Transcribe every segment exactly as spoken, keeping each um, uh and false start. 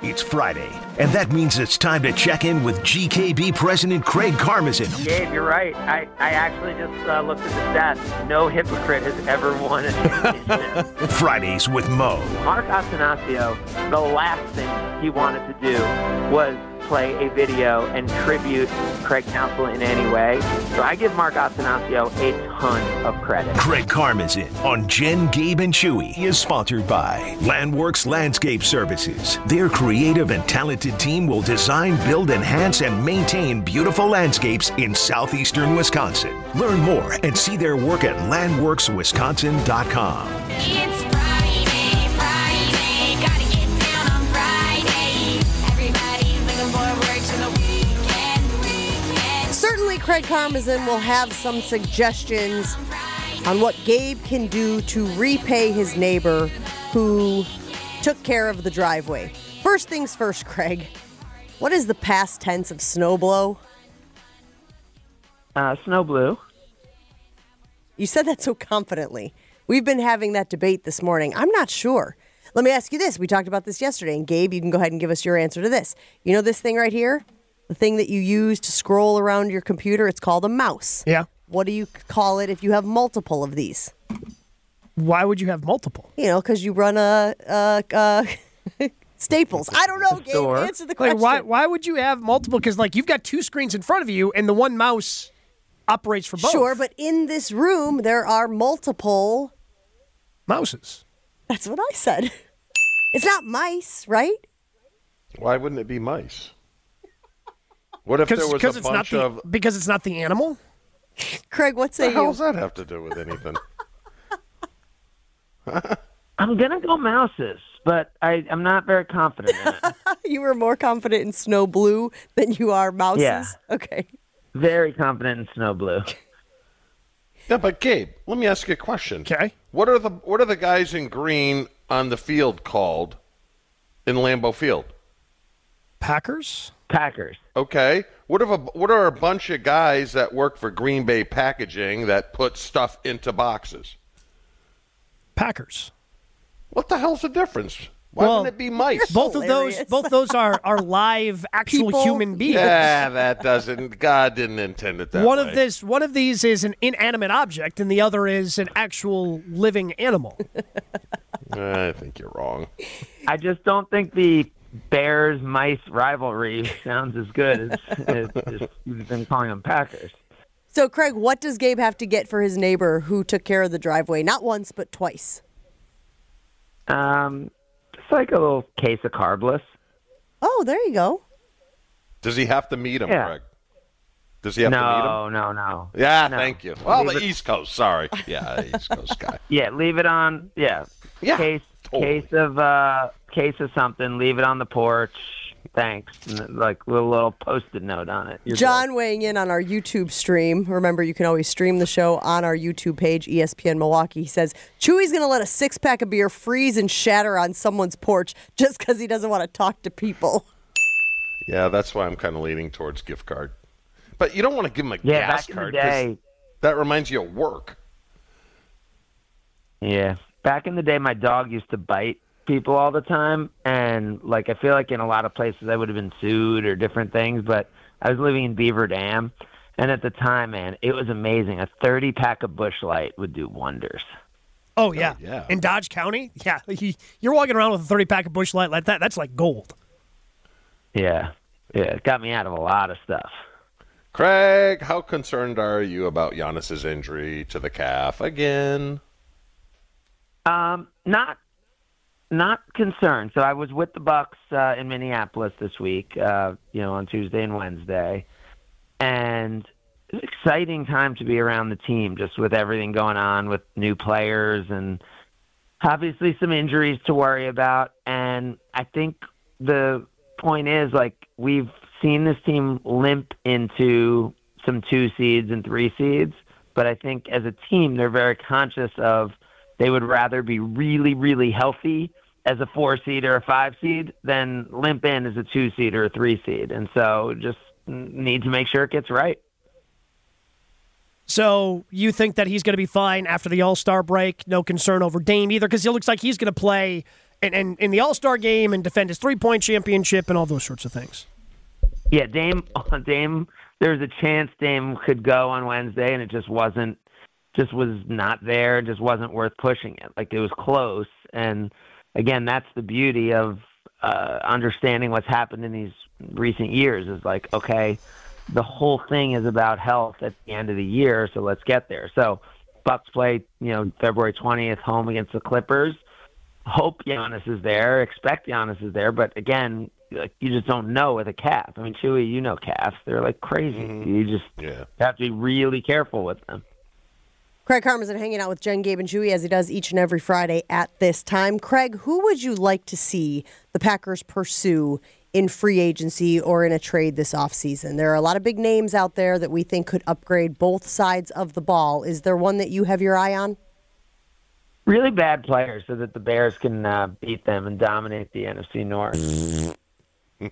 It's Friday, and that means it's time to check in with G K B President Craig Karmazin. Gabe, you're right. I, I actually just uh, looked at the stats. No hypocrite has ever won a championship. Fridays with Mo. Mark Attanasio, the last thing he wanted to do was play a video and tribute Craig Counsell in any way. So I give Mark Attanasio a ton of credit. Craig Karmazin on Jen, Gabe, and Chewy is sponsored by Landworks Landscape Services. Their creative and talented team will design, build, enhance, and maintain beautiful landscapes in southeastern Wisconsin. Learn more and see their work at landworks wisconsin dot com. It's Friday, Friday, gotta get down on Friday. Everybody's looking forward to the weekend, weekend. Certainly, Craig Karmazin will have some suggestions on what Gabe can do to repay his neighbor who took care of the driveway. First things first, Craig. What is the past tense of snowblow? Uh, snow blue. You said that so confidently. We've been having that debate this morning. I'm not sure. Let me ask you this. We talked about this yesterday, and Gabe, you can go ahead and give us your answer to this. You know this thing right here? The thing that you use to scroll around your computer? It's called a mouse. Yeah. What do you call it if you have multiple of these? Why would you have multiple? You know, because you run a, a, a Staples. I don't know, Gabe. Store. Answer the Like, question. why why would you have multiple? Because, like, you've got two screens in front of you, and the one mouse operates for both. Sure, but in this room, there are multiple. Mouses. That's what I said. It's not mice, right? Why wouldn't it be mice? What if there was a it's not bunch the, of... Because it's not the animal? Craig, what What say the hell you? does that have to do with anything? I'm going to go mouses, but I, I'm not very confident in it. You were more confident in snow blue than you are mouses? Yeah. Okay. Very confident in snow blue. Yeah, but Gabe, let me ask you a question. Okay. What are the what are the guys in green on the field called in Lambeau Field? Packers? Packers. Okay. What if a what are a bunch of guys that work for Green Bay Packaging that put stuff into boxes? Packers. What the hell's the difference? Why Well, wouldn't it be mice? Both of those Hilarious. both those are, are live, actual People. human beings. Yeah, that doesn't. God didn't intend it that One way. of this one of these is an inanimate object, and the other is an actual living animal. I think you're wrong. I just don't think the Bears-mice rivalry sounds as good as, as just, you've been calling them Packers. So, Craig, what does Gabe have to get for his neighbor who took care of the driveway? Not once, but twice. Um, it's like a little case of carbless. Oh, there you go. Does he have to meet him, Yeah. Craig? Does he have to meet him? No, no, no. Yeah, No. thank you. Well, Leave the it- East Coast. Sorry. Yeah, East Coast guy. Yeah, leave it on. Yeah, Yeah, case totally. case of uh case of something. Leave it on the porch. Thanks. And, like with a little post-it note on it. You're John good. weighing in on our YouTube stream. Remember, you can always stream the show on our YouTube page, E S P N Milwaukee. He says, Chewy's going to let a six-pack of beer freeze and shatter on someone's porch just because he doesn't want to talk to people. Yeah, that's why I'm kind of leaning towards gift card. But you don't want to give him a Yeah, gas back in card the 'cause day. that reminds you of work. Yeah, back in the day, my dog used to bite people all the time, and like I feel like in a lot of places I would have been sued or different things. But I was living in Beaver Dam, and at the time, man, it was amazing. A thirty pack of Busch Light would do wonders. Oh yeah. yeah. In Dodge County? Yeah. He, you're walking around with a thirty pack of Busch Light like that. That's like gold. Yeah, yeah, it got me out of a lot of stuff. Craig, how concerned are you about Giannis's injury to the calf again? Um, not, not concerned. So I was with the Bucks uh, in Minneapolis this week. Uh, you know, on Tuesday and Wednesday, and it's an exciting time to be around the team, just with everything going on with new players and obviously some injuries to worry about. And I think the point is, like, we've seen this team limp into some two seeds and three seeds, but I think as a team, they're very conscious of they would rather be really, really healthy as a four seed or a five seed than limp in as a two seed or a three seed. And so just need to make sure it gets right. So you think that he's going to be fine after the All-Star break? No concern over Dame either, because it looks like he's going to play and, and in the All-Star game and defend his three-point championship and all those sorts of things. Yeah, Dame, Dame, there was a chance Dame could go on Wednesday, and it just wasn't, just was not there, just wasn't worth pushing it. Like, it was close, and again, that's the beauty of uh, understanding what's happened in these recent years is like, okay, the whole thing is about health at the end of the year, so let's get there. So Bucks play, you know, February twentieth home against the Clippers. Hope Giannis is there, expect Giannis is there, but again, like, you just don't know with a calf. I mean, Chewy, you know calves. They're like crazy. Mm-hmm. You just yeah. have to be really careful with them. Craig Karmazin hanging out with Jen, Gabe, and Chewy as he does each and every Friday at this time. Craig, who would you like to see the Packers pursue in free agency or in a trade this offseason? There are a lot of big names out there that we think could upgrade both sides of the ball. Is there one that you have your eye on? Really bad players so that the Bears can uh, beat them and dominate the N F C North. So,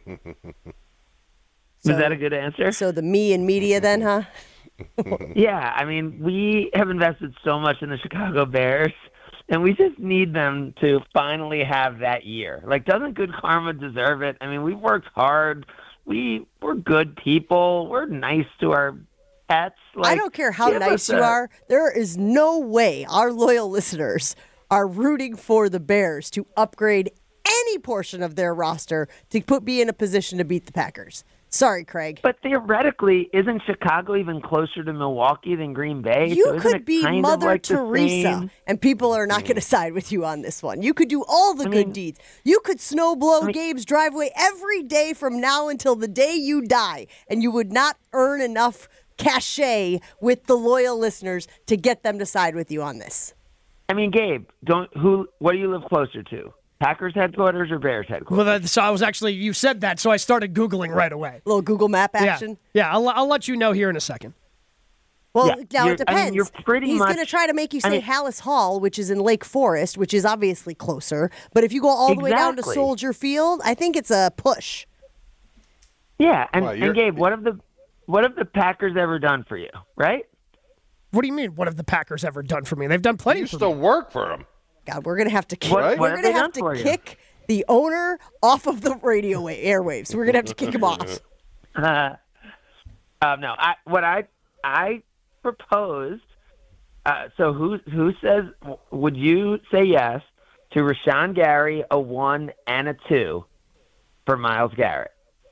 Was that a good answer? So the me and media then, huh? Yeah, I mean, we have invested so much in the Chicago Bears, and we just need them to finally have that year. Like, doesn't good karma deserve it? I mean, we've worked hard. We, we're good people. We're nice to our pets. Like, I don't care how give nice us you a- are. There is no way our loyal listeners are rooting for the Bears to upgrade any portion of their roster to put be in a position to beat the Packers. Sorry, Craig. But theoretically, isn't Chicago even closer to Milwaukee than Green Bay? You So isn't could it be kind of Mother like the Teresa, same? and people are not going to side with you on this one. You could do all the I good mean- deeds. You could snow blow I mean- Gabe's driveway every day from now until the day you die, and you would not earn enough cachet with the loyal listeners to get them to side with you on this. I mean, Gabe, don't who? What do you live closer to? Packers headquarters or Bears headquarters? Well, that, so I was actually, you said that, so I started Googling right away. A little Google Map Yeah, action. yeah I'll, I'll let you know here in a second. Well, Yeah, now it you're- I mean, depends. you're pretty He's much- going to try to make you I say mean- Hallis Hall, which is in Lake Forest, which is obviously closer. But if you go all the way down to Exactly. Soldier Field, I think it's a push. Yeah, and, Well, and you're- Gabe, what have the what have the Packers ever done for you? Right? What do you mean, what have the Packers ever done for me? They've done plenty You for still me. work for him. God, we're going to have to kick. What- Right? what We're have going to they have done for to you? kick the owner off of the radio wa- airwaves. We're going to have to kick him off. Uh, um, no, I what I I proposed. Uh, so who who says would you say yes to Rashawn Gary, a one and a two for Myles Garrett?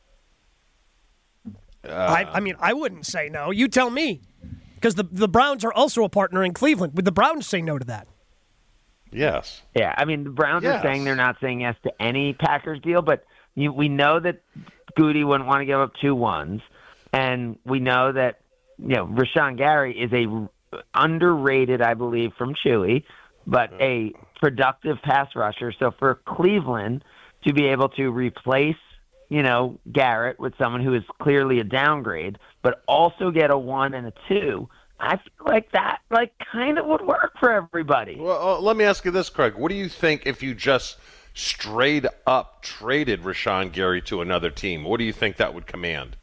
I, I mean, I wouldn't say no. You tell me. Because the, the Browns are also a partner in Cleveland. Would the Browns say no to that? Yes. Yeah, I mean the Browns Yes. are saying they're not saying yes to any Packers deal, but you, we know that Goody wouldn't want to give up two ones, and we know that you know Rashawn Gary is a underrated, I believe, from Chewy, but a productive pass rusher. So for Cleveland to be able to replace, you know, Garrett with someone who is clearly a downgrade, but also get a one and a two, I feel like that, like, kind of would work for everybody. Well, uh, let me ask you this, Craig. What do you think if you just straight up traded Rashawn Gary to another team? What do you think that would command?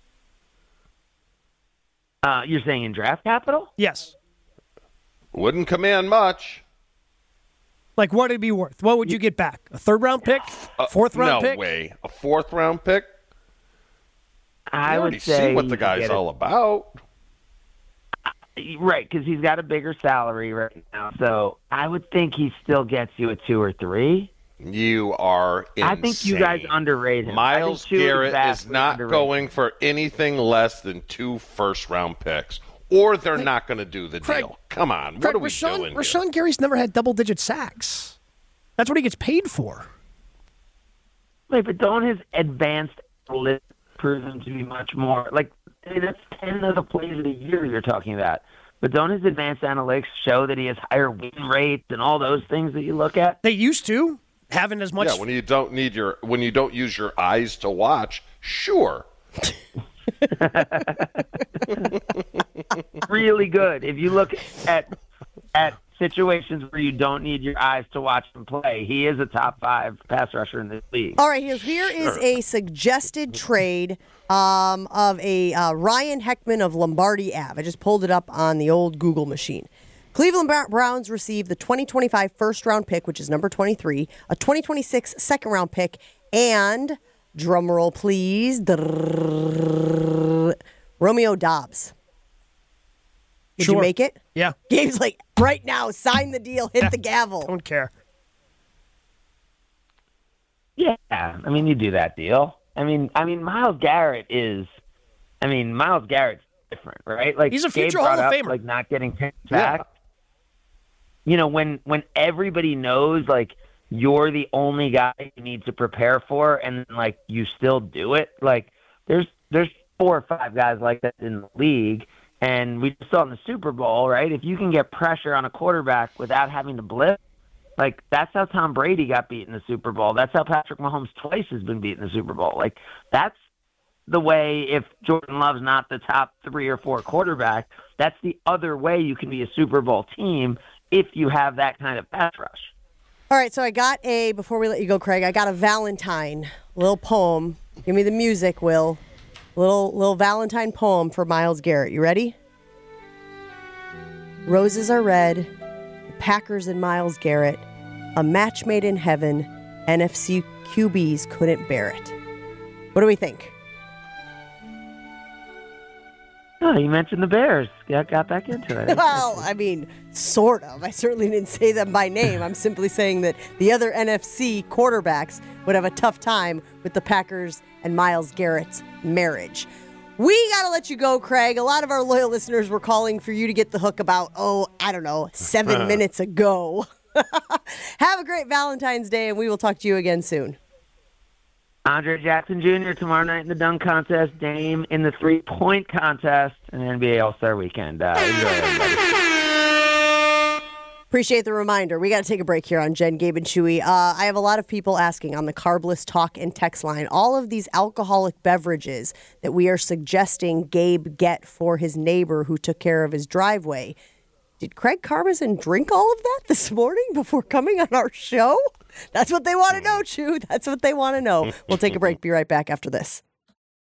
Uh, you're saying in draft capital? Yes. Wouldn't command much. Like, what would it be worth? What would you get back? A third round pick? Fourth round Uh, no pick? way. A fourth round pick? I You already would say see what you the could guy's get a- all about. Right, because he's got a bigger salary right now. So I would think he still gets you a two or three. You are insane. I think you guys underrate him. Miles I think Chewy Garrett is vastly not underrated. going for anything less than two first round picks, or they're not going to do the Craig- deal. Come on, Craig, what are we Rashawn, doing here? Rashawn Gary's never had double digit sacks. That's what he gets paid for. Wait, but don't his advanced analytics prove him to be much more like I mean, that's ten of the plays of the year you're talking about. But don't his advanced analytics show that he has higher win rates and all those things that you look at? They used to, haven't as much. Yeah, when you don't need your when you don't use your eyes to watch, sure. Really good. If you look at at situations where you don't need your eyes to watch him play, he is a top five pass rusher in this league. All right, here, here is a suggested trade um, of a uh, Ryan Heckman of Lombardi Ave. I just pulled it up on the old Google machine. Cleveland Bra- Browns receive the twenty twenty-five first-round pick, which is number twenty-three, a twenty twenty-six second-round pick, and, drumroll please, drrrr, Romeo Dobbs. Did Sure. you make it? Yeah. Gabe's like, right now, sign the deal, hit the gavel. Don't care. Yeah, I mean, you do that deal. I mean, I mean, Myles Garrett is, I mean, Myles Garrett's different, right? Like He's a Gabe future brought Hall of up, Famer. Like not getting picked back. You know, when when everybody knows like you're the only guy you need to prepare for, and like you still do it. Like there's there's four or five guys like that in the league, and we saw in the Super Bowl, right? If you can get pressure on a quarterback without having to blitz. Like, that's how Tom Brady got beat in the Super Bowl. That's how Patrick Mahomes twice has been beat in the Super Bowl. Like, that's the way, if Jordan Love's not the top three or four quarterback, that's the other way you can be a Super Bowl team if you have that kind of pass rush. All right, so I got a, before we let you go, Craig, I got a Valentine, little poem. Give me the music, Will. Little, little Valentine poem for Myles Garrett. You ready? Roses are red. Packers and Myles Garrett, a match made in heaven. N F C Q Bs couldn't bear it. What do we think? Oh, you mentioned the Bears. Got, got back into it. Well, I mean, sort of. I certainly didn't say them by name. I'm simply saying that the other N F C quarterbacks would have a tough time with the Packers and Myles Garrett's marriage. We got to let you go, Craig. A lot of our loyal listeners were calling for you to get the hook about, oh, I don't know, seven minutes ago. Have a great Valentine's Day, and we will talk to you again soon. Andre Jackson Junior tomorrow night in the dunk contest, Dame in the three-point contest, and N B A All-Star Weekend. Uh, enjoy, everybody. Appreciate the reminder. We got to take a break here on Jen, Gabe, and Chewy. Uh, I have a lot of people asking on the Carbless talk and text line, all of these alcoholic beverages that we are suggesting Gabe get for his neighbor who took care of his driveway. Did Craig Carbison drink all of that this morning before coming on our show? That's what they want to know, Chew. That's what they want to know. We'll take a break. Be right back after this.